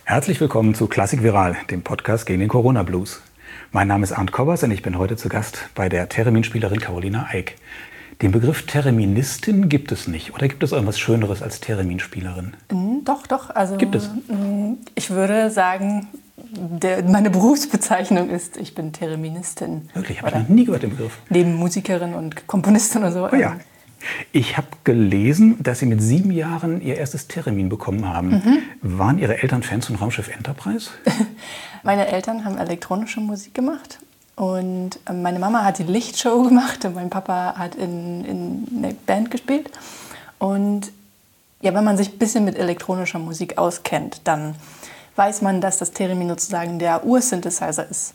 Herzlich willkommen zu Klassik Viral, dem Podcast gegen den Corona-Blues. Mein Name ist Arndt Kobbers und ich bin heute zu Gast bei der Theremin-Spielerin Carolina Eick. Den Begriff Thereministin gibt es nicht. Oder gibt es irgendwas Schöneres als Theremin-Spielerin? Doch. Also, gibt es? Ich würde sagen, meine Berufsbezeichnung ist, ich bin Thereministin. Wirklich? Habe ich noch nie gehört, den Begriff. Neben Musikerin und Komponistin oder so. Oh ja. Ich habe gelesen, dass Sie mit 7 Jahren Ihr erstes Theremin bekommen haben. Waren Ihre Eltern Fans von Raumschiff Enterprise? Meine Eltern haben elektronische Musik gemacht. Und meine Mama hat die Lichtshow gemacht und mein Papa hat in einer Band gespielt. Und ja, wenn man sich ein bisschen mit elektronischer Musik auskennt, dann weiß man, dass das Theremin sozusagen der Ursynthesizer ist.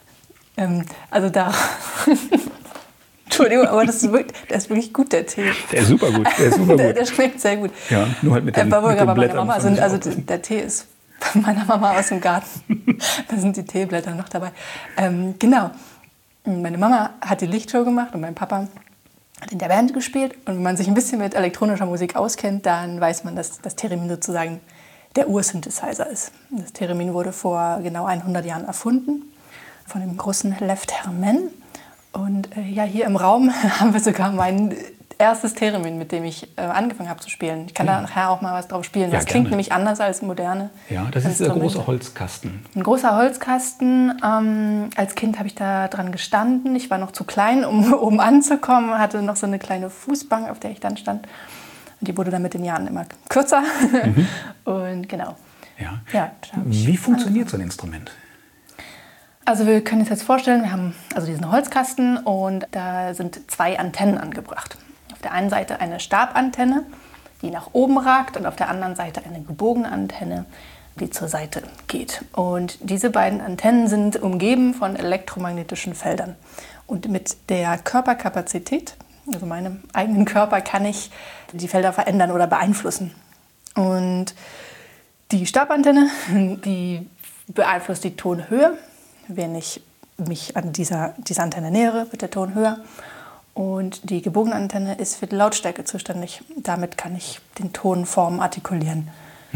Also da... Entschuldigung, aber das ist wirklich gut, der Tee. Der ist super gut. Der schmeckt sehr gut. Ja, nur halt mit den Blättern. Also der Tee ist von meiner Mama aus dem Garten. Da sind die Teeblätter noch dabei. Genau. Meine Mama hat die Lichtshow gemacht und mein Papa hat in der Band gespielt. Und wenn man sich ein bisschen mit elektronischer Musik auskennt, dann weiß man, dass das Theremin sozusagen der Ursynthesizer ist. Das Theremin wurde vor genau 100 Jahren erfunden von dem großen Lev Termen. Und ja, hier im Raum haben wir sogar mein erstes Theremin, mit dem ich angefangen habe zu spielen. Ich kann da nachher auch mal was drauf spielen. Das klingt nämlich anders als moderne. Ja, das ist der große Holzkasten. Ein großer Holzkasten. Als Kind habe ich da dran gestanden. Ich war noch zu klein, um oben anzukommen. Hatte noch so eine kleine Fußbank, auf der ich dann stand. Und die wurde dann mit den Jahren immer kürzer. Und genau. Ja. Wie funktioniert so ein Instrument? Also wir können uns jetzt vorstellen, wir haben also diesen Holzkasten und da sind 2 Antennen angebracht. Auf der einen Seite eine Stabantenne, die nach oben ragt, und auf der anderen Seite eine gebogene Antenne, die zur Seite geht. Und diese beiden Antennen sind umgeben von elektromagnetischen Feldern. Und mit der Körperkapazität, also meinem eigenen Körper, kann ich die Felder verändern oder beeinflussen. Und die Stabantenne, die beeinflusst die Tonhöhe. Wenn ich mich an dieser Antenne nähere, wird der Ton höher. Und die gebogene Antenne ist für die Lautstärke zuständig. Damit kann ich den Tonform artikulieren.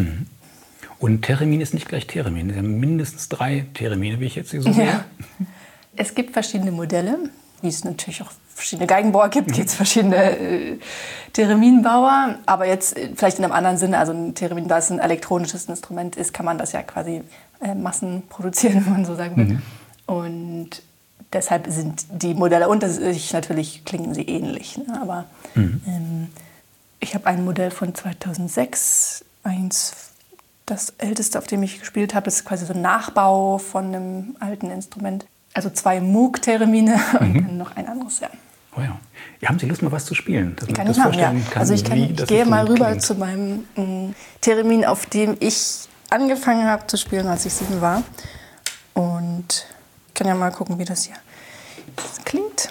Und Theremin ist nicht gleich Theremin. Es sind mindestens 3 Theremine, wie ich jetzt hier so sehe. Ja. Es gibt verschiedene Modelle. Wie es natürlich auch verschiedene Geigenbauer gibt, gibt es verschiedene Thereminbauer. Aber jetzt vielleicht in einem anderen Sinne, also ein Theremin, da es ein elektronisches Instrument ist, kann man das ja quasi Massen produzieren, wenn man so sagen will. Und deshalb sind die Modelle unter sich, natürlich klingen sie ähnlich. Ne? Aber ich habe ein Modell von 2006, das älteste, auf dem ich gespielt habe, ist quasi so ein Nachbau von einem alten Instrument. Also 2 Moog-Theremine und dann noch ein anderes, ja. Oh ja. Haben Sie Lust, mal was zu spielen? Dass kann ich machen, ja. Also ich gehe mal rüber zu meinem Theremin, auf dem ich angefangen habe zu spielen, als ich 7 war. Und ich kann ja mal gucken, wie das hier klingt.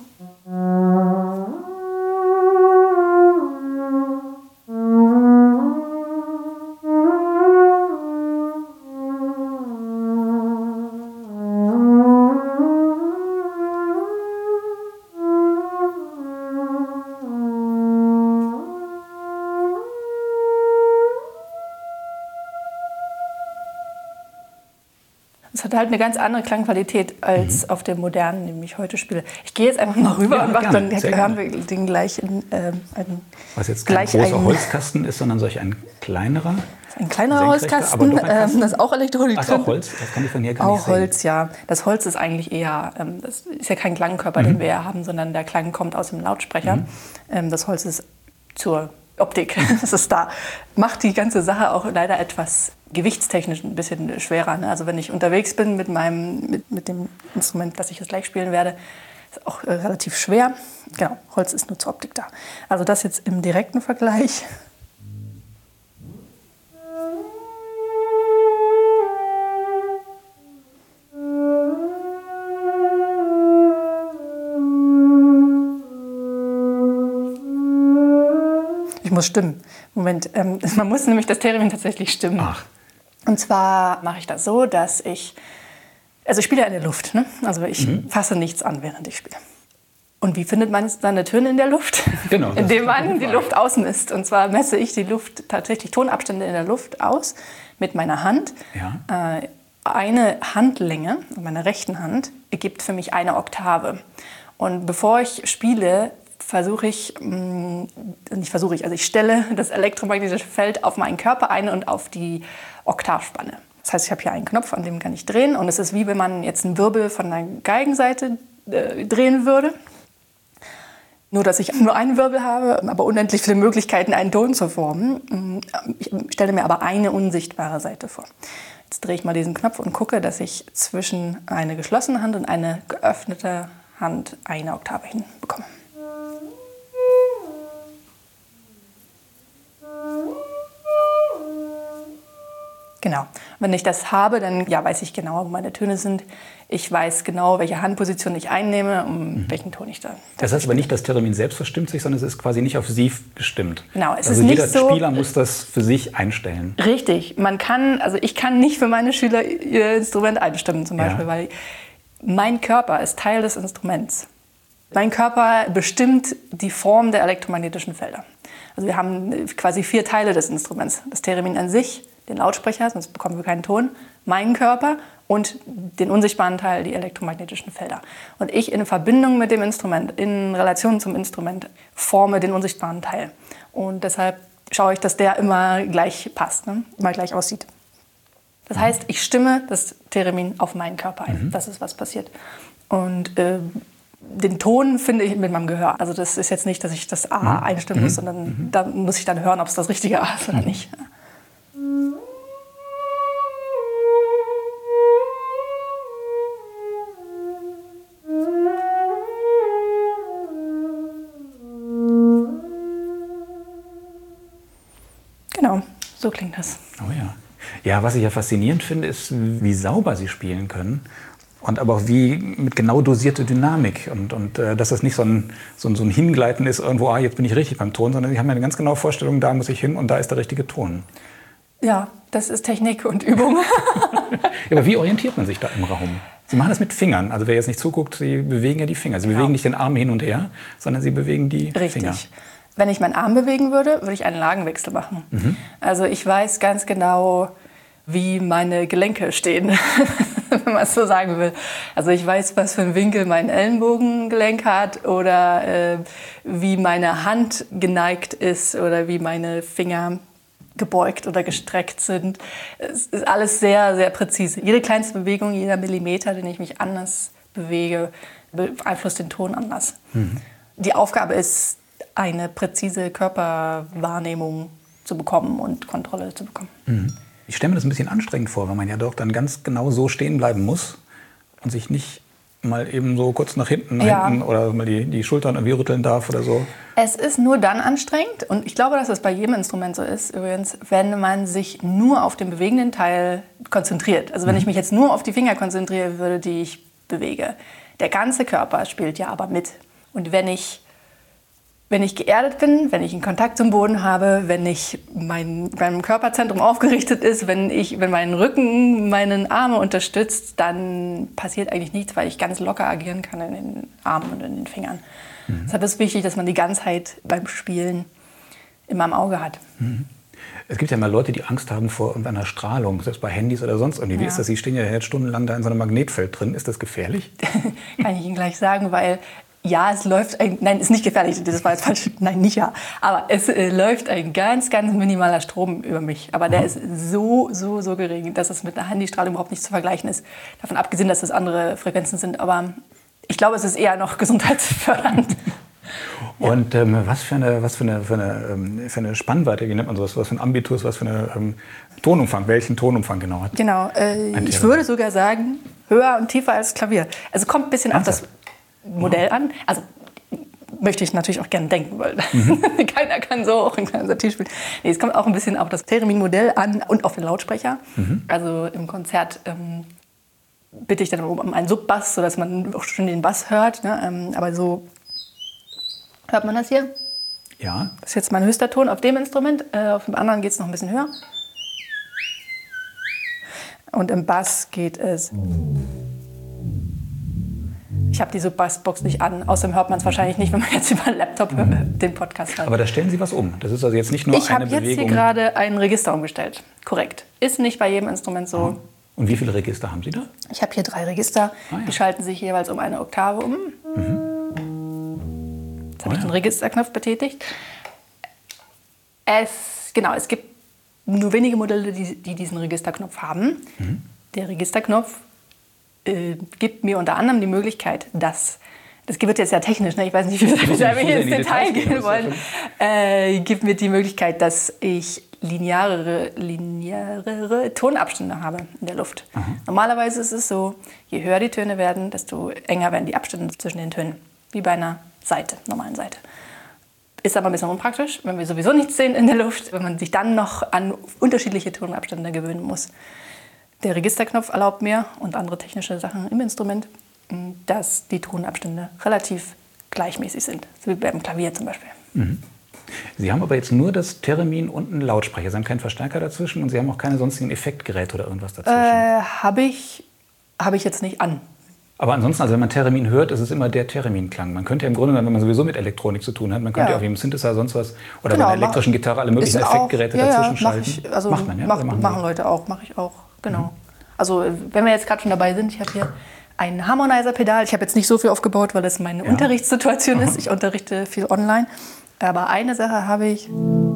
Es hat halt eine ganz andere Klangqualität als auf dem modernen, den ich heute spiele. Ich gehe jetzt einfach mal rüber und mache dann hören wir den gleich in was jetzt kein großer Holzkasten ist, sondern solch ein kleinerer. Ein kleinerer Holzkasten, das ist auch Elektronik drin. Auch Holz? Das kann ich von hier gar nicht sehen. Auch Holz, ja. Das Holz ist eigentlich eher, das ist ja kein Klangkörper, den wir haben, sondern der Klang kommt aus dem Lautsprecher. Das Holz ist zur Optik, das ist da. Macht die ganze Sache auch leider etwas gewichtstechnisch ein bisschen schwerer. Ne? Also wenn ich unterwegs bin mit dem Instrument, das ich jetzt gleich spielen werde, ist auch relativ schwer. Genau, Holz ist nur zur Optik da. Also das jetzt im direkten Vergleich. Ich muss stimmen. Moment, man muss nämlich das Theremin tatsächlich stimmen. Ach. Und zwar mache ich das so, dass ich spiele ja in der Luft, ne? Also ich fasse nichts an, während ich spiele. Und wie findet man seine Töne in der Luft? Genau. Indem man die Luft ausmisst. Und zwar messe ich die Luft, tatsächlich Tonabstände in der Luft aus mit meiner Hand. Ja. Eine Handlänge, meine rechten Hand, ergibt für mich eine Oktave. Und bevor ich spiele, ich stelle das elektromagnetische Feld auf meinen Körper ein und auf die Oktavspanne. Das heißt, ich habe hier einen Knopf, an dem kann ich drehen. Und es ist wie wenn man jetzt einen Wirbel von der Geigenseite drehen würde. Nur, dass ich nur einen Wirbel habe, aber unendlich viele Möglichkeiten, einen Ton zu formen. Ich stelle mir aber eine unsichtbare Seite vor. Jetzt drehe ich mal diesen Knopf und gucke, dass ich zwischen eine geschlossene Hand und eine geöffnete Hand eine Oktave hinbekomme. Genau. Wenn ich das habe, dann weiß ich genau, wo meine Töne sind. Ich weiß genau, welche Handposition ich einnehme, welchen Ton ich da. Das heißt aber nicht, dass Theremin selbst verstimmt sich, sondern es ist quasi nicht auf Sie gestimmt. Genau, es also ist nicht jeder so, Spieler muss das für sich einstellen. Richtig. Ich kann nicht für meine Schüler ihr Instrument einstimmen zum Beispiel, weil mein Körper ist Teil des Instruments. Mein Körper bestimmt die Form der elektromagnetischen Felder. Also wir haben quasi 4 Teile des Instruments. Das Theremin an sich, den Lautsprecher, sonst bekommen wir keinen Ton, meinen Körper und den unsichtbaren Teil, die elektromagnetischen Felder. Und ich in Verbindung mit dem Instrument, in Relation zum Instrument, forme den unsichtbaren Teil. Und deshalb schaue ich, dass der immer gleich passt, immer gleich aussieht. Das heißt, ich stimme das Theremin auf meinen Körper ein. Das ist, was passiert. Und den Ton finde ich mit meinem Gehör. Also das ist jetzt nicht, dass ich das A einstimmen muss, sondern da muss ich dann hören, ob es das richtige A ist oder nicht. Genau, so klingt das. Oh ja. Ja, was ich ja faszinierend finde, ist, wie sauber Sie spielen können. Und aber auch wie mit genau dosierter Dynamik. Und dass das nicht so ein Hingleiten ist, irgendwo, jetzt bin ich richtig beim Ton, sondern Sie haben ja eine ganz genaue Vorstellung, da muss ich hin und da ist der richtige Ton. Ja, das ist Technik und Übung. Ja, aber wie orientiert man sich da im Raum? Sie machen das mit Fingern. Also wer jetzt nicht zuguckt, Sie bewegen ja die Finger. Sie bewegen nicht den Arm hin und her, sondern Sie bewegen die Finger. Richtig. Wenn ich meinen Arm bewegen würde, würde ich einen Lagenwechsel machen. Also ich weiß ganz genau, wie meine Gelenke stehen, wenn man es so sagen will. Also ich weiß, was für einen Winkel mein Ellenbogengelenk hat oder wie meine Hand geneigt ist oder wie meine Finger gebeugt oder gestreckt sind. Es ist alles sehr, sehr präzise. Jede kleinste Bewegung, jeder Millimeter, den ich mich anders bewege, beeinflusst den Ton anders. Die Aufgabe ist, eine präzise Körperwahrnehmung zu bekommen und Kontrolle zu bekommen. Ich stelle mir das ein bisschen anstrengend vor, weil man ja doch dann ganz genau so stehen bleiben muss und sich nicht mal eben so kurz nach hinten oder mal die Schultern irgendwie rütteln darf oder so. Es ist nur dann anstrengend, und ich glaube, dass es bei jedem Instrument so ist, übrigens, wenn man sich nur auf den bewegenden Teil konzentriert. Also wenn ich mich jetzt nur auf die Finger konzentrieren würde, die ich bewege. Der ganze Körper spielt ja aber mit. Und wenn ich geerdet bin, wenn ich einen Kontakt zum Boden habe, wenn mein Körperzentrum aufgerichtet ist, wenn mein Rücken meinen Arme unterstützt, dann passiert eigentlich nichts, weil ich ganz locker agieren kann in den Armen und in den Fingern. Deshalb ist es wichtig, dass man die Ganzheit beim Spielen immer im Auge hat. Es gibt ja mal Leute, die Angst haben vor irgendeiner Strahlung, selbst bei Handys oder sonst irgendwie. Wie ist das? Sie stehen ja jetzt stundenlang da in so einem Magnetfeld drin. Ist das gefährlich? Kann ich Ihnen gleich sagen, weil es läuft nein, ist nicht gefährlich, das war jetzt falsch, nein, nicht ja. Aber es läuft ein ganz, ganz minimaler Strom über mich. Aber der ist so gering, dass es mit einer Handystrahlung überhaupt nicht zu vergleichen ist. Davon abgesehen, dass es andere Frequenzen sind. Aber ich glaube, es ist eher noch gesundheitsfördernd. Und was für eine Spannweite, wie nennt man sowas, was für ein Ambitus, was für eine Tonumfang, welchen Tonumfang genau hat? Genau, ich würde sogar sagen, höher und tiefer als Klavier. Also kommt ein bisschen auf das Modell an. Also möchte ich natürlich auch gerne denken, weil keiner kann so hoch und keiner so tief spielen. Nee, es kommt auch ein bisschen auf das Theremin-Modell an und auf den Lautsprecher. Also im Konzert bitte ich dann um einen Subbass, sodass man auch schon den Bass hört. Ne? Aber so hört man das hier. Ja. Das ist jetzt mein höchster Ton auf dem Instrument. Auf dem anderen geht es noch ein bisschen höher. Und im Bass geht es. Ich habe diese Bassbox nicht an. Außerdem hört man es wahrscheinlich nicht, wenn man jetzt über einen Laptop den Podcast hört. Aber da stellen Sie was um. Das ist also jetzt nicht nur Ich eine habe jetzt hier gerade ein Register umgestellt. Korrekt. Ist nicht bei jedem Instrument so. Und wie viele Register haben Sie da? Ich habe hier 3 Register. Die schalten sich jeweils um eine Oktave um. Jetzt habe ich den Registerknopf betätigt. Es gibt nur wenige Modelle, die diesen Registerknopf haben. Der Registerknopf gibt mir unter anderem die Möglichkeit, das wird jetzt ja technisch, ne? Ich weiß nicht, wie wir hier ins Detail gehen wollen, gibt mir die Möglichkeit, dass ich linearere Tonabstände habe in der Luft. Normalerweise ist es so, je höher die Töne werden, desto enger werden die Abstände zwischen den Tönen, wie bei einer normalen Seite. Ist aber ein bisschen unpraktisch, wenn wir sowieso nichts sehen in der Luft, wenn man sich dann noch an unterschiedliche Tonabstände gewöhnen muss. Der Registerknopf erlaubt mir und andere technische Sachen im Instrument, dass die Tonabstände relativ gleichmäßig sind, so wie beim Klavier zum Beispiel. Sie haben aber jetzt nur das Theremin und einen Lautsprecher. Sie haben keinen Verstärker dazwischen und Sie haben auch keine sonstigen Effektgeräte oder irgendwas dazwischen? Habe ich jetzt nicht an. Aber ansonsten, also wenn man Theremin hört, ist es immer der Theremin-Klang. Man könnte ja im Grunde, wenn man sowieso mit Elektronik zu tun hat, man könnte ja auch wie im Synthesizer sonst was oder bei einer elektrischen Gitarre alle möglichen Effektgeräte dazwischen schalten. Macht man, ja? Machen Leute auch, mache ich auch, genau. Also wenn wir jetzt gerade schon dabei sind, ich habe hier ein Harmonizer-Pedal. Ich habe jetzt nicht so viel aufgebaut, weil das meine Unterrichtssituation ist. Ich unterrichte viel online. Aber eine Sache habe ich.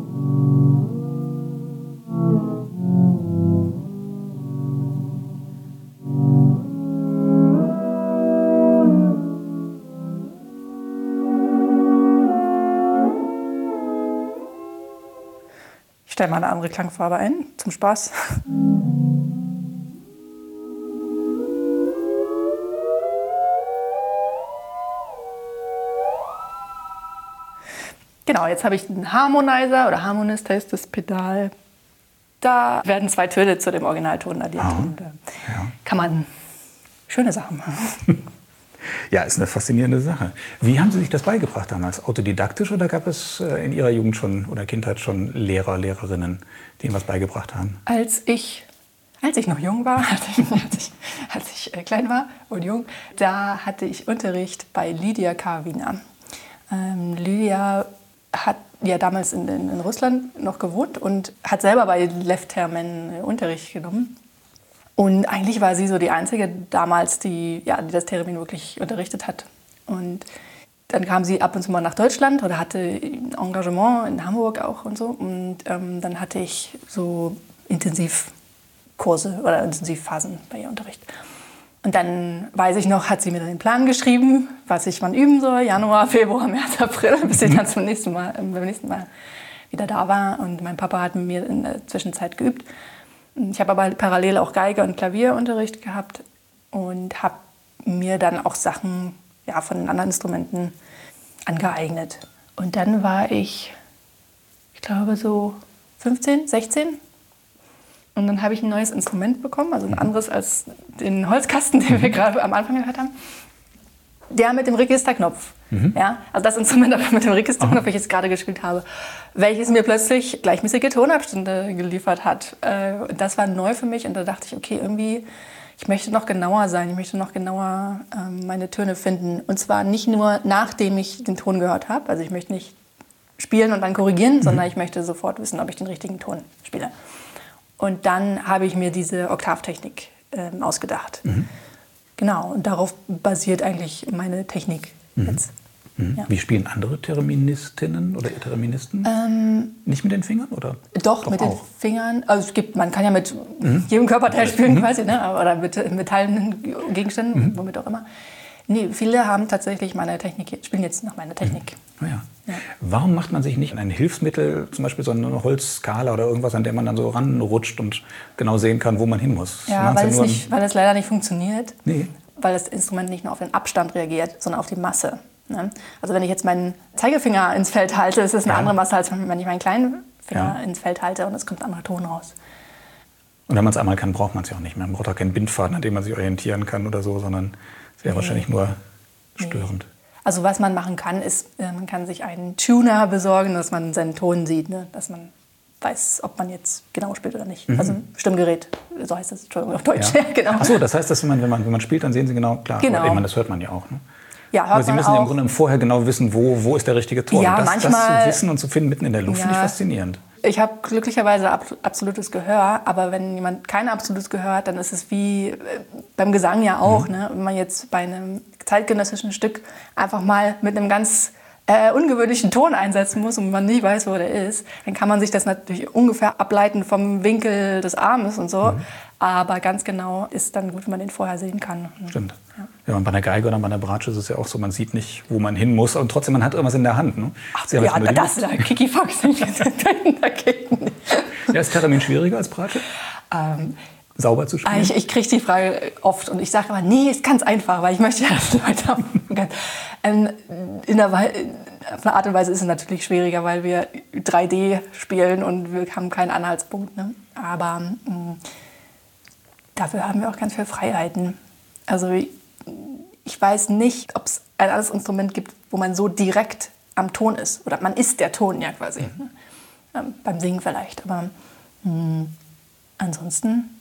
Ich stelle mal eine andere Klangfarbe ein, zum Spaß. Genau, jetzt habe ich einen Harmonizer oder Harmonist heißt das Pedal. Da werden 2 Töne zu dem Originalton addiert. Und kann man schöne Sachen machen. Ja, ist eine faszinierende Sache. Wie haben Sie sich das beigebracht damals? Autodidaktisch oder gab es in Ihrer Jugend schon oder Kindheit schon Lehrer, Lehrerinnen, die Ihnen was beigebracht haben? Als ich noch jung war, als ich klein war und jung, da hatte ich Unterricht bei Lydia Karwina. Lydia hat ja damals in Russland noch gewohnt und hat selber bei Lev Termen Unterricht genommen. Und eigentlich war sie so die Einzige damals, die das Theremin wirklich unterrichtet hat. Und dann kam sie ab und zu mal nach Deutschland oder hatte ein Engagement in Hamburg auch und so. Und dann hatte ich so Intensivkurse oder Intensivphasen bei ihr Unterricht. Und dann, weiß ich noch, hat sie mir dann den Plan geschrieben, was ich wann üben soll, Januar, Februar, März, April, bis sie dann beim nächsten Mal wieder da war. Und mein Papa hat mit mir in der Zwischenzeit geübt. Ich habe aber parallel auch Geige und Klavierunterricht gehabt und habe mir dann auch Sachen von den anderen Instrumenten angeeignet. Und dann war ich glaube so 15, 16. Und dann habe ich ein neues Instrument bekommen, also ein anderes als den Holzkasten, den wir gerade am Anfang gehört haben. Der mit dem Registerknopf. Ja, also das Instrument mit dem Registerknopf, welches ich jetzt gerade gespielt habe, welches mir plötzlich gleichmäßige Tonabstände geliefert hat. Das war neu für mich und da dachte ich, okay, irgendwie, ich möchte noch genauer sein, ich möchte noch genauer meine Töne finden. Und zwar nicht nur nachdem ich den Ton gehört habe, also ich möchte nicht spielen und dann korrigieren, sondern ich möchte sofort wissen, ob ich den richtigen Ton spiele. Und dann habe ich mir diese Oktavtechnik ausgedacht. Genau, und darauf basiert eigentlich meine Technik jetzt. Ja. Wie spielen andere Thereministinnen oder Thereministen? Nicht mit den Fingern? Oder? Doch mit den Fingern. Also man kann ja mit jedem Körperteil spielen quasi, ne? Oder mit metallenen Gegenständen, womit auch immer. Nee, viele haben tatsächlich meine Technik, spielen jetzt noch meine Technik. Oh ja. Ja. Warum macht man sich nicht ein Hilfsmittel, zum Beispiel so eine Holzskala oder irgendwas, an der man dann so ranrutscht und genau sehen kann, wo man hin muss? Ja, weil es leider nicht funktioniert. Nee. Weil das Instrument nicht nur auf den Abstand reagiert, sondern auf die Masse. Ne? Also wenn ich jetzt meinen Zeigefinger ins Feld halte, ist es eine andere Masse, als wenn ich meinen kleinen Finger ins Feld halte und es kommt ein anderer Ton raus. Und wenn man es einmal kann, braucht man es ja auch nicht mehr. Man braucht auch keinen Bindfaden, an dem man sich orientieren kann oder so, sondern es wäre wahrscheinlich nur störend. Also was man machen kann, ist, man kann sich einen Tuner besorgen, dass man seinen Ton sieht, ne? Dass man weiß, ob man jetzt genau spielt oder nicht. Also Stimmgerät, so heißt das, Entschuldigung, auf Deutsch. Ja. Ja, genau. Ach so, das heißt, dass wenn man spielt, dann sehen Sie genau, klar. Genau. Aber ich meine, das hört man ja auch. Ne? Ja, hört Aber Sie man müssen auch. im Grunde vorher genau wissen, wo ist der richtige Ton. Ja, Und das manchmal, zu wissen und zu finden mitten in der Luft, finde ich faszinierend. Ich habe glücklicherweise absolutes Gehör, aber wenn jemand kein absolutes Gehör hat, dann ist es wie beim Gesang ja auch. Ne? Wenn man jetzt bei einem zeitgenössischen Stück einfach mal mit einem ganz ungewöhnlichen Ton einsetzen muss und man nicht weiß, wo der ist, dann kann man sich das natürlich ungefähr ableiten vom Winkel des Armes und so. Aber ganz genau ist dann gut, wenn man den vorher sehen kann. Stimmt. Ja, und bei einer Geige oder bei einer Bratsche ist es ja auch so, man sieht nicht, wo man hin muss und trotzdem, man hat irgendwas in der Hand. Ne? Ach so, ja, das ist ein Kikifax. Ja, ist Theremin schwieriger als Bratsche? Sauber zu spielen? Ich kriege die Frage oft und ich sage immer, nee, ist ganz einfach, weil ich möchte ja, dass Leute haben. Auf eine Art und Weise ist es natürlich schwieriger, weil wir 3D spielen und wir haben keinen Anhaltspunkt. Ne? Aber dafür haben wir auch ganz viele Freiheiten. Also ich weiß nicht, ob es ein anderes Instrument gibt, wo man so direkt am Ton ist. Oder man ist der Ton ja quasi. Ne? Beim Singen vielleicht. Aber ansonsten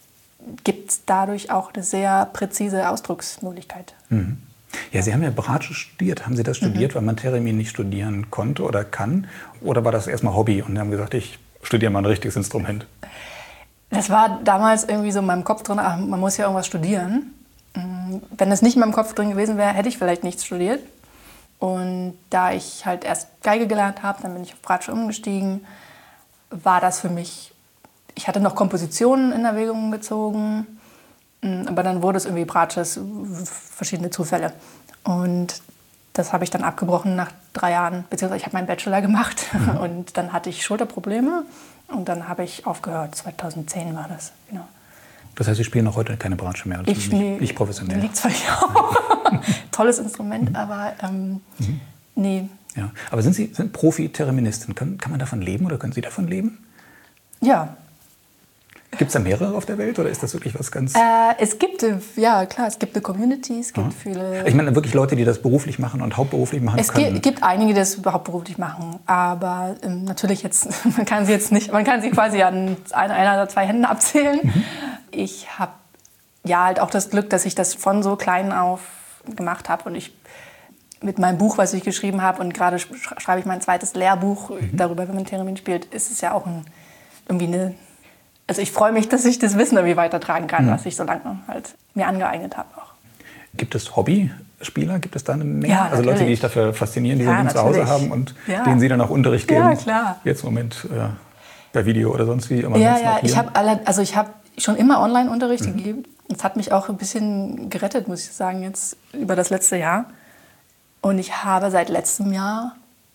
gibt es dadurch auch eine sehr präzise Ausdrucksmöglichkeit. Ja, Sie haben ja Bratsche studiert. Haben Sie das studiert, weil man Theremin nicht studieren konnte oder kann? Oder war das erstmal Hobby und Sie haben gesagt, ich studiere mal ein richtiges Instrument? Das war damals irgendwie so in meinem Kopf drin, ach, man muss ja irgendwas studieren. Wenn das nicht in meinem Kopf drin gewesen wäre, hätte ich vielleicht nichts studiert. Und da ich halt erst Geige gelernt habe, dann bin ich auf Bratsche umgestiegen, war das für mich, ich hatte noch Kompositionen in Erwägung gezogen, aber dann wurde es irgendwie Bratsche, verschiedene Zufälle. Und das habe ich dann abgebrochen nach 3 Jahren, beziehungsweise ich habe meinen Bachelor gemacht und dann hatte ich Schulterprobleme und dann habe ich aufgehört. 2010 war das, genau. Das heißt, Sie spielen auch heute keine Bratsche mehr, also nicht professionell? Liegt zwar auch. Tolles Instrument, aber nee. Ja. Aber sind Profi-Thereministin? Kann man davon leben oder können Sie davon leben? Ja. Gibt es da mehrere auf der Welt oder ist das wirklich was ganz... Es gibt, ja klar, es gibt eine Community, es gibt viele... Ich meine wirklich Leute, die das beruflich machen und hauptberuflich machen können. Es gibt einige, die das hauptberuflich machen, aber natürlich jetzt, man kann sie quasi an einer oder 2 Händen abzählen. Ich habe ja halt auch das Glück, dass ich das von so klein auf gemacht habe und ich mit meinem Buch, was ich geschrieben habe und gerade schreibe ich mein 2. Lehrbuch darüber, wie man Theremin spielt, ist es ja auch irgendwie eine... Also ich freue mich, dass ich das Wissen irgendwie weitertragen kann, was ich so lange halt mir angeeignet habe auch. Gibt es Hobbyspieler? Gibt es da eine Menge? Ja, also Leute, die sich dafür faszinieren, die so zu Hause haben und denen Sie dann auch Unterricht geben? Ja, klar. Jetzt im Moment per Video oder sonst wie? Ja, ich habe schon immer Online-Unterricht gegeben. Das hat mich auch ein bisschen gerettet, muss ich sagen, jetzt über das letzte Jahr. Und ich habe seit letztem Jahr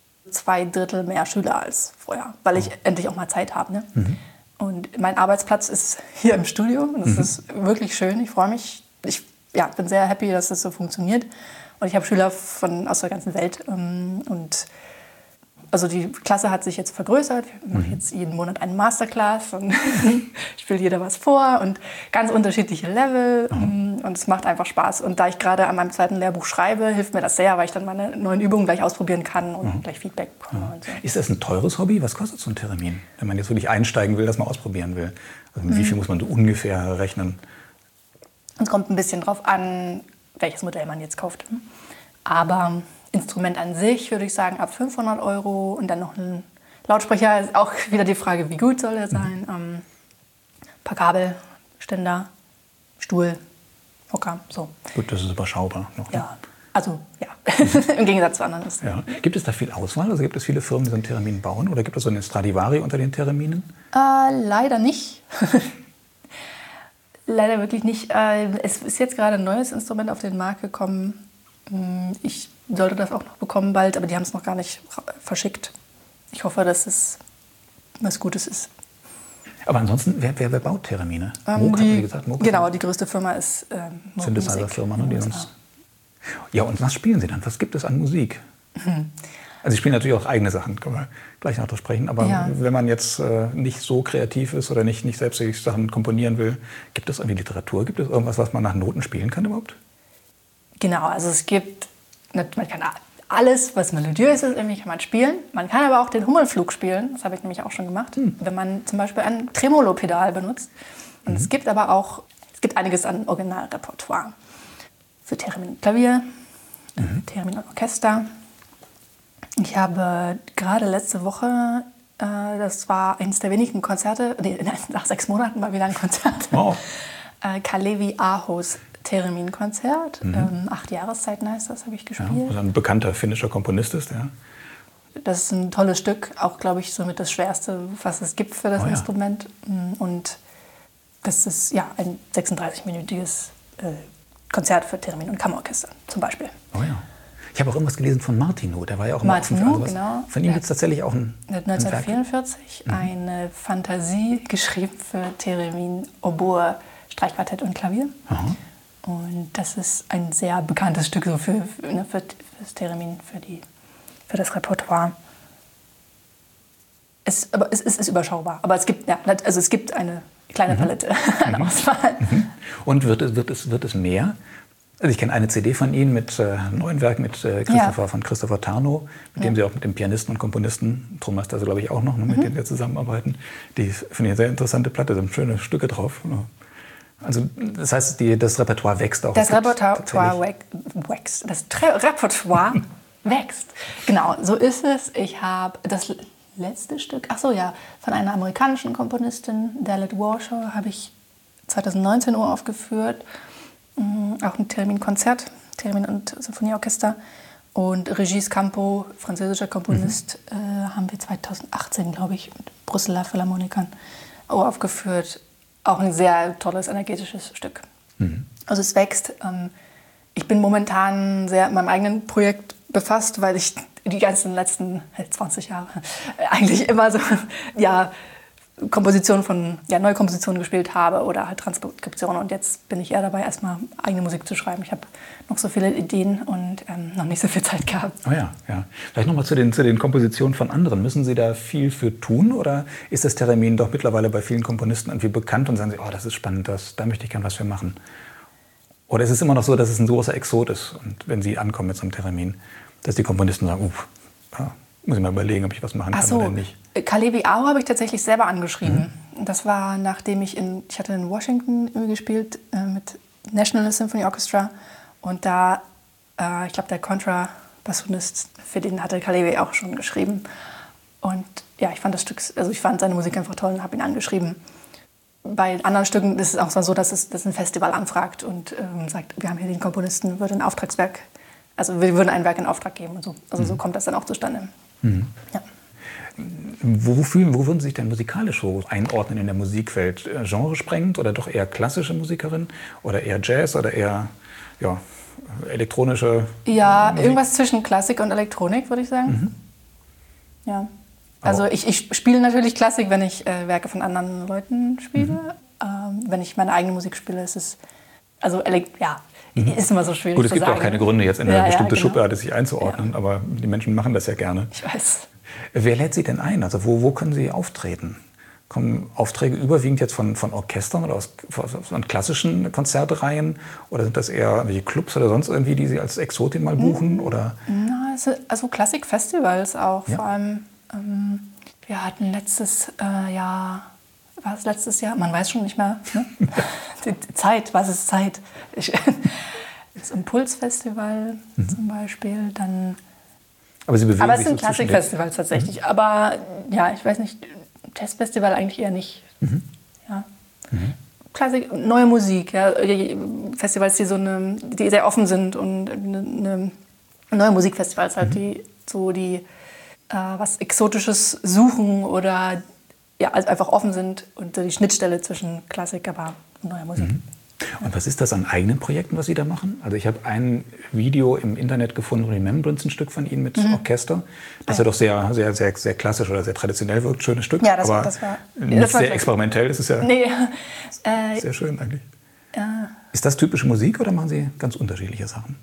2/3 mehr Schüler als vorher, weil ich endlich auch mal Zeit habe. Ne? Und mein Arbeitsplatz ist hier im Studio und das ist wirklich schön. Ich freue mich. Ich bin sehr happy, dass das so funktioniert. Und ich habe Schüler aus der ganzen Welt. Und also die Klasse hat sich jetzt vergrößert. Wir machen jetzt jeden Monat eine Masterclass und spielt jeder was vor und ganz unterschiedliche Level. Und es macht einfach Spaß. Und da ich gerade an meinem 2. Lehrbuch schreibe, hilft mir das sehr, weil ich dann meine neuen Übungen gleich ausprobieren kann und gleich Feedback bekomme. Und so. Ist das ein teures Hobby? Was kostet so ein Theremin, wenn man jetzt wirklich einsteigen will, das mal ausprobieren will? Also wie viel muss man so ungefähr rechnen? Es kommt ein bisschen drauf an, welches Modell man jetzt kauft. Aber Instrument an sich würde ich sagen ab 500 € und dann noch ein Lautsprecher. Ist auch wieder die Frage, wie gut soll er sein? Ein paar Kabel, Ständer, Stuhl, Hocker, so. Gut, das ist überschaubar noch. Ne? Ja, also ja, im Gegensatz zu anderen. Ja. Gibt es da viel Auswahl? Also gibt es viele Firmen, die so einen Theremin bauen? Oder gibt es so einen Stradivari unter den Theремinen? Leider nicht. Leider wirklich nicht. Es ist jetzt gerade ein neues Instrument auf den Markt gekommen. Ich sollte das auch noch bekommen bald, aber die haben es noch gar nicht verschickt. Ich hoffe, dass es was Gutes ist. Aber ansonsten, wer baut Theremine? Moog, wie gesagt, Moog. Genau, die größte Firma ist Moog Synthesizer-Firma, ne, die uns... Ja, und was spielen Sie dann? Was gibt es an Musik? Also Sie spielen natürlich auch eigene Sachen, können wir gleich noch drüber sprechen. Aber wenn man jetzt nicht so kreativ ist oder nicht selbst Sachen komponieren will, gibt es irgendwie Literatur? Gibt es irgendwas, was man nach Noten spielen kann überhaupt? Genau, also es gibt, man kann alles, was melodiös ist, irgendwie kann man spielen. Man kann aber auch den Hummelflug spielen. Das habe ich nämlich auch schon gemacht. Wenn man zum Beispiel ein Tremolo-Pedal benutzt. Und es gibt aber auch, einiges an Originalrepertoire. Für Theremin und Klavier, Theremin und Orchester. Ich habe gerade letzte Woche, das war eines der wenigen Konzerte, nach 6 Monaten mal wieder ein Konzert. Wow. Kalevi Ahos Theremin-Konzert. 8 Jahreszeiten heißt das, habe ich gespielt. Ja, was ein bekannter finnischer Komponist ist, ja. Das ist ein tolles Stück, auch, glaube ich, somit das Schwerste, was es gibt für das Instrument. Und das ist ja ein 36-minütiges Konzert für Theremin und Kammerorchester zum Beispiel. Oh ja. Ich habe auch irgendwas gelesen von Martinu, der war ja auch Martinu, genau. Von ihm gibt es tatsächlich auch ein 1944 eine Fantasie geschrieben für Theremin, Oboe, Streichquartett und Klavier. Aha. Und das ist ein sehr bekanntes Stück so für das Theremin, für das Repertoire. Aber es ist überschaubar. Aber es gibt eine kleine Palette an Auswahl. Und wird es mehr? Also ich kenne eine CD von Ihnen mit neuen Werken mit Christopher Tarnow, mit dem Sie auch mit dem Pianisten und Komponisten, Thomas, also glaube ich auch noch, mit dem wir zusammenarbeiten. Die finde ich eine sehr interessante Platte, da sind schöne Stücke drauf. Also das heißt, das Repertoire wächst auch. Das Repertoire wächst. Das Repertoire wächst. Genau, so ist es. Ich habe das letzte Stück, von einer amerikanischen Komponistin, Dalit Warshaw, habe ich 2019 uraufgeführt. Auch ein Theremin-Konzert, Theremin und Symphonieorchester. Und Régis Campo, französischer Komponist, haben wir 2018, glaube ich, mit Brüsseler Philharmonikern uraufgeführt. Auch ein sehr tolles, energetisches Stück. Also es wächst. Ich bin momentan sehr mit meinem eigenen Projekt befasst, weil ich die ganzen letzten 20 Jahre eigentlich immer so neue Kompositionen gespielt habe oder halt Transkriptionen. Und jetzt bin ich eher dabei, erstmal eigene Musik zu schreiben. Ich habe noch so viele Ideen und noch nicht so viel Zeit gehabt. Oh ja. Vielleicht nochmal zu den Kompositionen von anderen. Müssen Sie da viel für tun oder ist das Theremin doch mittlerweile bei vielen Komponisten irgendwie bekannt und sagen Sie, das ist spannend, da möchte ich gern was für machen? Oder ist es immer noch so, dass es ein großer Exot ist und wenn Sie ankommen mit so einem Theremin, dass die Komponisten sagen, muss ich mal überlegen, ob ich was machen kann oder nicht? Kalevi Ahos habe ich tatsächlich selber angeschrieben. Das war, nachdem ich hatte in Washington gespielt mit National Symphony Orchestra und da, ich glaube, der Kontrabassonist, für den hatte Kalevi auch schon geschrieben. Und ja, ich fand seine Musik einfach toll und habe ihn angeschrieben. Bei anderen Stücken ist es auch so, dass ein Festival anfragt und sagt, wir haben hier den Komponisten, wir würden ein Werk in Auftrag geben und so. Also so kommt das dann auch zustande. Ja. Wo würden Sie sich denn musikalisch so einordnen in der Musikwelt? Genresprengend oder doch eher klassische Musikerin? Oder eher Jazz oder eher elektronische Musik? Irgendwas zwischen Klassik und Elektronik, würde ich sagen. Ja. Also ich spiele natürlich Klassik, wenn ich Werke von anderen Leuten spiele. Wenn ich meine eigene Musik spiele, ist es ist immer so schwierig Gut, es gibt auch keine Gründe, jetzt in eine bestimmte Schublade sich einzuordnen, aber die Menschen machen das ja gerne. Ich weiß. Wer lädt Sie denn ein? Also wo können Sie auftreten? Kommen Aufträge überwiegend jetzt von Orchestern oder von klassischen Konzertreihen? Oder sind das eher irgendwelche Clubs oder sonst irgendwie, die Sie als Exotin mal buchen? Oder? Also Klassikfestivals auch. Ja. Vor allem, wir hatten letztes Jahr, man weiß schon nicht mehr, ne? Die Zeit, was ist Zeit? Das Impulsfestival zum Beispiel, dann... Aber Sie bewegen sich es sind Klassikfestivals tatsächlich. Aber ich weiß nicht, Jazzfestival eigentlich eher nicht. Ja. Klassik, neue Musik, Festivals, die sehr offen sind und neue Musikfestivals halt, die was Exotisches suchen oder also einfach offen sind und die Schnittstelle zwischen Klassik, aber neuer Musik. Und was ist das an eigenen Projekten, was Sie da machen? Also ich habe ein Video im Internet gefunden, Remembrance, ein Stück von Ihnen mit Orchester. Das ja doch sehr, sehr, sehr, sehr klassisch oder sehr traditionell wirkt, schönes Stück. Ja, das war nicht sehr experimentell, das ist ja sehr schön eigentlich. Ja. Ist das typische Musik oder machen Sie ganz unterschiedliche Sachen?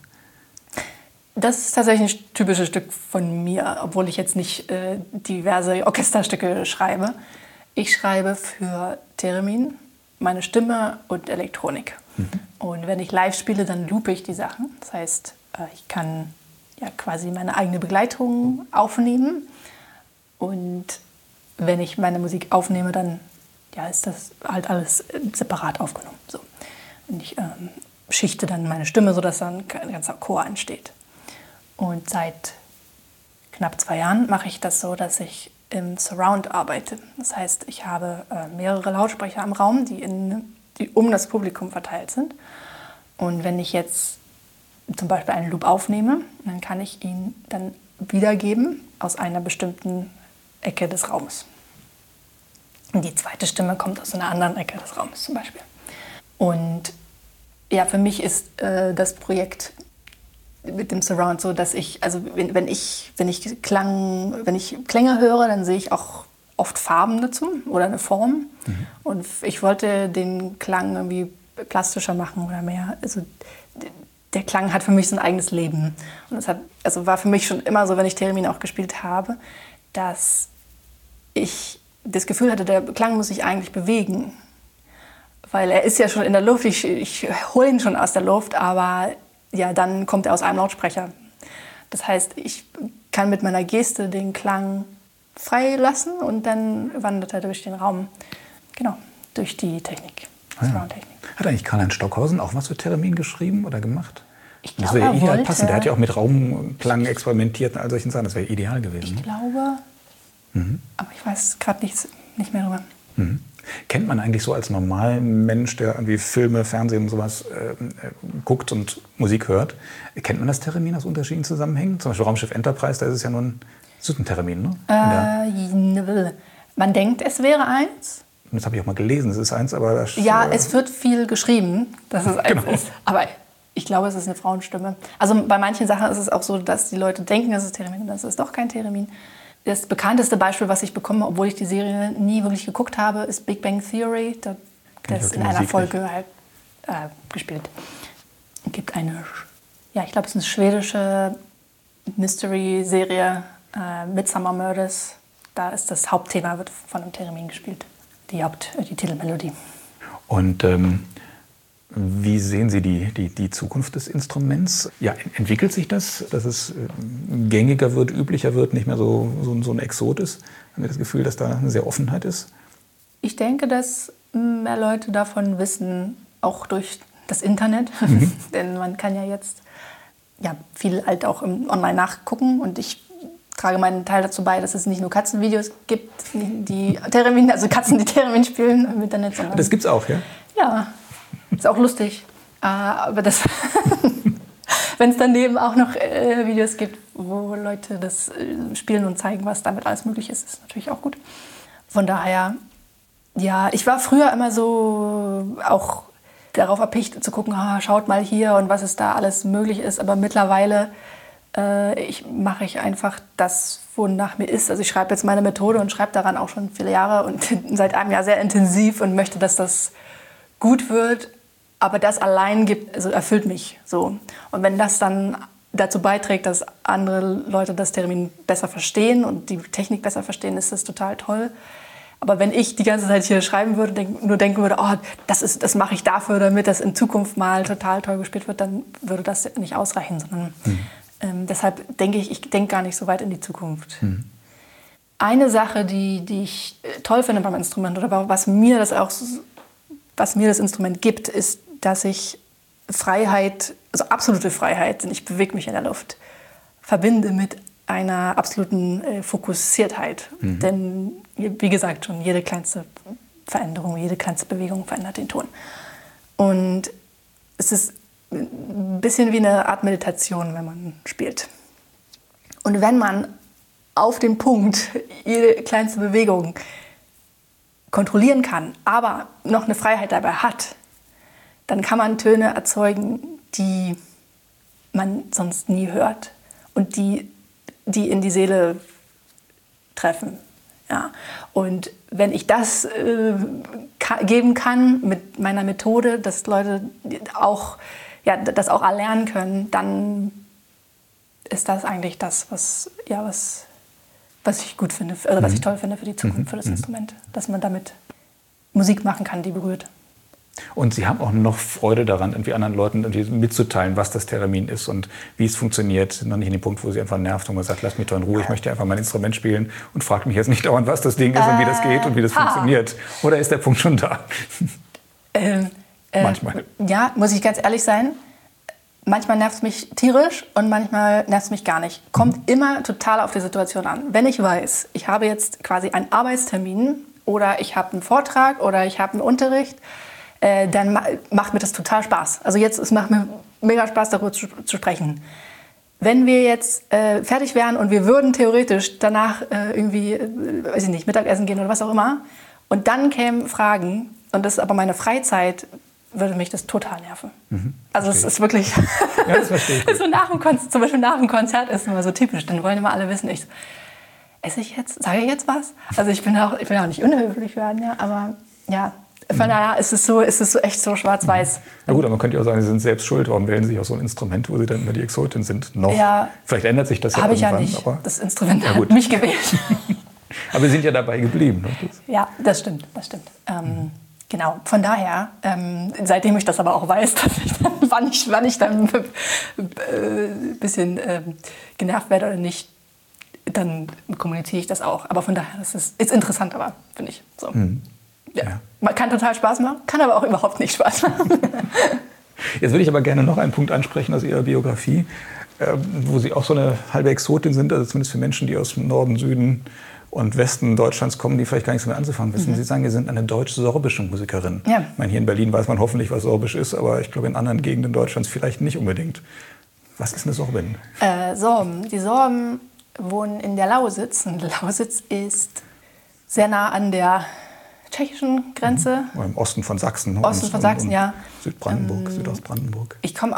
Das ist tatsächlich ein typisches Stück von mir, obwohl ich jetzt nicht diverse Orchesterstücke schreibe. Ich schreibe für Theremin, meine Stimme und Elektronik. Und wenn ich live spiele, dann loope ich die Sachen. Das heißt, ich kann ja quasi meine eigene Begleitung aufnehmen. Und wenn ich meine Musik aufnehme, dann ja, ist das halt alles separat aufgenommen. So. Und ich schichte dann meine Stimme, sodass dann ein ganzer Chor entsteht. Und seit knapp 2 Jahren mache ich das so, dass ich im Surround arbeite. Das heißt, ich habe mehrere Lautsprecher im Raum, die um das Publikum verteilt sind. Und wenn ich jetzt zum Beispiel einen Loop aufnehme, dann kann ich ihn dann wiedergeben aus einer bestimmten Ecke des Raumes. Und die zweite Stimme kommt aus einer anderen Ecke des Raumes zum Beispiel. Und ja, für mich ist das Projekt mit dem Surround so, dass ich, also wenn ich Klänge höre, dann sehe ich auch oft Farben dazu oder eine Form. Mhm. Und ich wollte den Klang irgendwie plastischer machen oder mehr. Also der Klang hat für mich so ein eigenes Leben. Und das war für mich schon immer so, wenn ich Theremin auch gespielt habe, dass ich das Gefühl hatte, der Klang muss sich eigentlich bewegen. Weil er ist ja schon in der Luft, ich hole ihn schon aus der Luft, aber ja, dann kommt er aus einem Lautsprecher. Das heißt, ich kann mit meiner Geste den Klang freilassen und dann wandert er durch den Raum. Genau, durch die Technik. Surround-Technik. Hat eigentlich Karl-Heinz Stockhausen auch was für Theremin geschrieben oder gemacht? Ich glaube, das wäre ideal passen. Der hat ja auch mit Raumklang experimentiert und all solchen Sachen. Das wäre ideal gewesen. Ich glaube, aber ich weiß gerade nicht mehr drüber. Mhm. Kennt man eigentlich so als Normalmensch, der irgendwie Filme, Fernsehen und sowas guckt und Musik hört, kennt man das Theremin aus unterschiedlichen Zusammenhängen? Zum Beispiel Raumschiff Enterprise, da ist es ja nur ein Theremin, ne? Man denkt, es wäre eins. Das habe ich auch mal gelesen, es ist eins, aber... Es wird viel geschrieben, dass es eins ist. Aber ich glaube, es ist eine Frauenstimme. Also bei manchen Sachen ist es auch so, dass die Leute denken, es ist Theremin und das ist doch kein Theremin. Das bekannteste Beispiel, was ich bekomme, obwohl ich die Serie nie wirklich geguckt habe, ist Big Bang Theory. Das ist in einer Folge halt, gespielt. Es gibt eine, ich glaube, es ist eine schwedische Mystery-Serie, Midsommar Murders. Da ist das Hauptthema, wird von einem Theremin gespielt, die Titelmelodie. Und wie sehen Sie die Zukunft des Instruments? Ja, entwickelt sich das, dass es gängiger wird, üblicher wird, nicht mehr so ein Exot ist? Haben Sie das Gefühl, dass da eine sehr Offenheit ist? Ich denke, dass mehr Leute davon wissen, auch durch das Internet. Denn man kann ja jetzt viel halt auch online nachgucken. Und ich trage meinen Teil dazu bei, dass es nicht nur Katzenvideos gibt, Katzen, die Theremin spielen im Internet. Sondern das gibt's auch, ja? Ja. Ist auch lustig, aber wenn es daneben auch noch Videos gibt, wo Leute das spielen und zeigen, was damit alles möglich ist, ist natürlich auch gut. Von daher, ich war früher immer so auch darauf erpicht zu gucken, schaut mal hier und was es da alles möglich ist, aber mittlerweile mache ich einfach das, wonach mir ist. Also ich schreibe jetzt meine Methode und schreibe daran auch schon viele Jahre und seit einem Jahr sehr intensiv und möchte, dass das gut wird. Aber das allein erfüllt mich so. Und wenn das dann dazu beiträgt, dass andere Leute das Theremin besser verstehen und die Technik besser verstehen, ist das total toll. Aber wenn ich die ganze Zeit hier schreiben würde, nur denken würde, das mache ich dafür, damit das in Zukunft mal total toll gespielt wird, dann würde das nicht ausreichen. Sondern deshalb denke ich denke gar nicht so weit in die Zukunft. Eine Sache, die ich toll finde beim Instrument oder was mir das Instrument gibt, ist, dass ich Freiheit, also absolute Freiheit, denn ich bewege mich in der Luft, verbinde mit einer absoluten Fokussiertheit. Denn, wie gesagt, schon jede kleinste Veränderung, jede kleinste Bewegung verändert den Ton. Und es ist ein bisschen wie eine Art Meditation, wenn man spielt. Und wenn man auf den Punkt jede kleinste Bewegung kontrollieren kann, aber noch eine Freiheit dabei hat, dann kann man Töne erzeugen, die man sonst nie hört und die in die Seele treffen. Ja. Und wenn ich das geben kann mit meiner Methode, dass Leute das auch erlernen können, dann ist das eigentlich das, was ich gut finde, also was ich toll finde für die Zukunft, für das Instrument, dass man damit Musik machen kann, die berührt. Und Sie haben auch noch Freude daran, irgendwie anderen Leuten irgendwie mitzuteilen, was das Theremin ist und wie es funktioniert. Sind noch nicht in dem Punkt, wo Sie einfach nervt und man sagt, lass mich doch in Ruhe, ich möchte einfach mein Instrument spielen und fragt mich jetzt nicht dauernd, was das Ding ist und wie das geht und wie das funktioniert. Oder ist der Punkt schon da? Manchmal. Ja, muss ich ganz ehrlich sein. Manchmal nervt es mich tierisch und manchmal nervt es mich gar nicht. Kommt immer total auf die Situation an. Wenn ich weiß, ich habe jetzt quasi einen Arbeitstermin oder ich habe einen Vortrag oder ich habe einen Unterricht, dann macht mir das total Spaß. Also jetzt, es macht mir mega Spaß, darüber zu sprechen. Wenn wir jetzt fertig wären und wir würden theoretisch danach irgendwie, weiß ich nicht, Mittagessen gehen oder was auch immer, und dann kämen Fragen, und das ist aber meine Freizeit, würde mich das total nerven. Also es ist wirklich, ja, das verstehe ich. so zum Beispiel nach dem Konzert ist immer so typisch, dann wollen immer alle wissen, esse ich jetzt, sage ich jetzt was? Also ich will auch nicht unhöflich werden, ja, aber ja, von daher ist es so echt so schwarz-weiß. Na gut, aber man könnte ja auch sagen, Sie sind selbst schuld, warum wählen Sie sich auch so ein Instrument, wo Sie dann immer die Exotin sind? Noch. Ja, vielleicht ändert sich das ja irgendwann. Habe ich ja nicht, aber das Instrument hat mich gewählt. Aber Sie sind ja dabei geblieben. Ne? Ja, das stimmt. Genau, von daher, seitdem ich das aber auch weiß, dass ich dann, wann ich dann ein bisschen genervt werde oder nicht, dann kommuniziere ich das auch. Aber von daher, das ist interessant, aber finde ich so. Ja. Man kann total Spaß machen, kann aber auch überhaupt nicht Spaß machen. Jetzt würde ich aber gerne noch einen Punkt ansprechen aus Ihrer Biografie, wo Sie auch so eine halbe Exotin sind, also zumindest für Menschen, die aus dem Norden, Süden und Westen Deutschlands kommen, die vielleicht gar nichts mehr anzufangen wissen. Sie sagen, Sie sind eine deutsch-sorbische Musikerin. Ja. Ich meine, hier in Berlin weiß man hoffentlich, was Sorbisch ist, aber ich glaube, in anderen Gegenden Deutschlands vielleicht nicht unbedingt. Was ist eine Sorbin? Sorben. Die Sorben wohnen in der Lausitz. Und Lausitz ist sehr nah an der tschechischen Grenze. Oder im Osten von Sachsen. Osten von Sachsen, ja. Südbrandenburg, Südostbrandenburg. Ich komme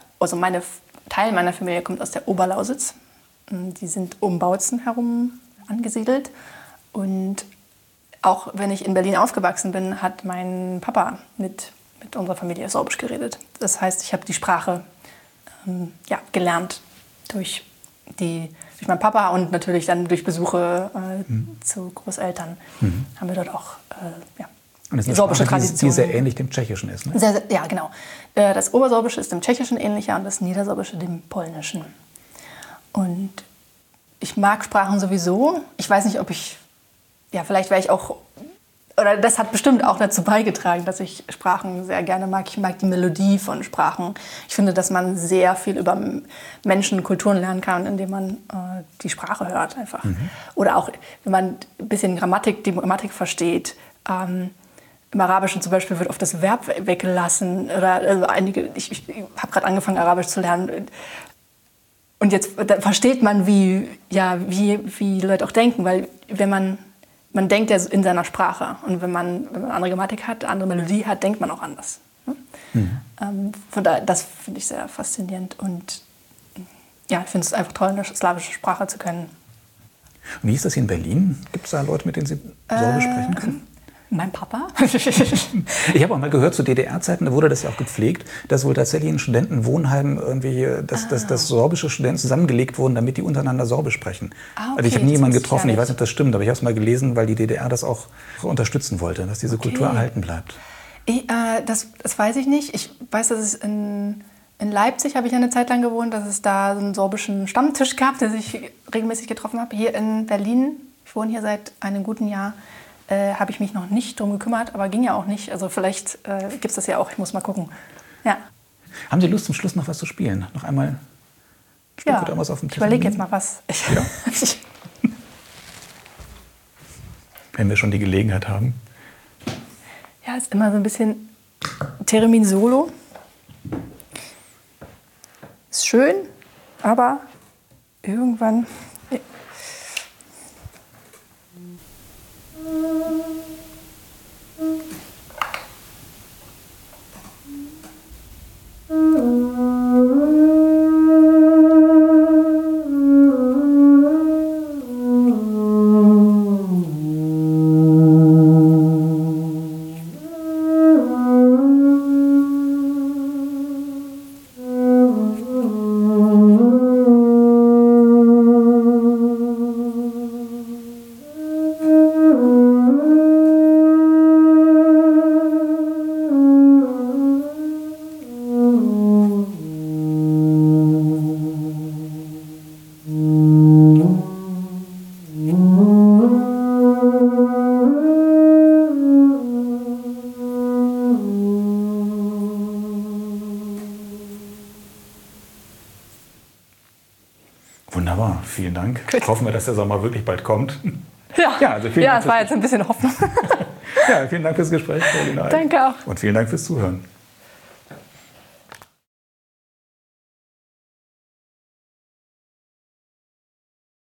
Teil meiner Familie kommt aus der Oberlausitz. Die sind um Bautzen herum angesiedelt. Und auch wenn ich in Berlin aufgewachsen bin, hat mein Papa mit unserer Familie Sorbisch geredet. Das heißt, ich habe die Sprache gelernt durch meinen Papa und natürlich dann durch Besuche zu Großeltern. Haben wir dort auch und das ist eine sorbische Tradition, die sehr ähnlich dem Tschechischen ist. Ne? Ja, genau. Das Obersorbische ist dem Tschechischen ähnlicher und das Niedersorbische dem Polnischen. Und ich mag Sprachen sowieso. Ich weiß nicht, vielleicht wäre ich auch, oder das hat bestimmt auch dazu beigetragen, dass ich Sprachen sehr gerne mag. Ich mag die Melodie von Sprachen. Ich finde, dass man sehr viel über Menschen, Kulturen lernen kann, indem man die Sprache hört einfach. Oder auch, wenn man ein bisschen die Grammatik versteht. Im Arabischen zum Beispiel wird oft das Verb weggelassen. Oder ich habe gerade angefangen, Arabisch zu lernen. Und jetzt versteht man, wie Leute auch denken, weil man denkt ja in seiner Sprache. Und wenn man eine andere Grammatik hat, eine andere Melodie hat, denkt man auch anders. Von daher, das finde ich sehr faszinierend. Und ja, ich finde es einfach toll, eine slawische Sprache zu können. Und wie ist das hier in Berlin? Gibt es da Leute, mit denen Sie Sorbisch sprechen können? Mein Papa? Ich habe auch mal gehört, zu DDR-Zeiten, da wurde das ja auch gepflegt, dass wohl tatsächlich in Studentenwohnheimen irgendwie, dass sorbische Studenten zusammengelegt wurden, damit die untereinander Sorbisch sprechen. Okay, also ich habe nie jemanden getroffen, ich weiß nicht, ob das stimmt, aber ich habe es mal gelesen, weil die DDR das auch unterstützen wollte, dass diese Kultur erhalten bleibt. Das weiß ich nicht. Ich weiß, dass es in Leipzig habe ich eine Zeit lang gewohnt, dass es da so einen sorbischen Stammtisch gab, den ich regelmäßig getroffen habe. Hier in Berlin, ich wohne hier seit einem guten Jahr, habe ich mich noch nicht drum gekümmert, aber ging ja auch nicht. Also vielleicht gibt es das ja auch, ich muss mal gucken. Ja. Haben Sie Lust, zum Schluss noch was zu spielen? Noch einmal irgendwas auf dem Tisch? Ich überlege jetzt mal was. Ja. Wenn wir schon die Gelegenheit haben. Ja, ist immer so ein bisschen Theremin Solo. Ist schön, aber irgendwann... Wunderbar, vielen Dank. Gut. Hoffen wir, dass der Sommer wirklich bald kommt. Ja, also vielen Dank es war jetzt ein bisschen Hoffnung. Ja, vielen Dank fürs Gespräch, Carolina Eick. Danke auch. Und vielen Dank fürs Zuhören.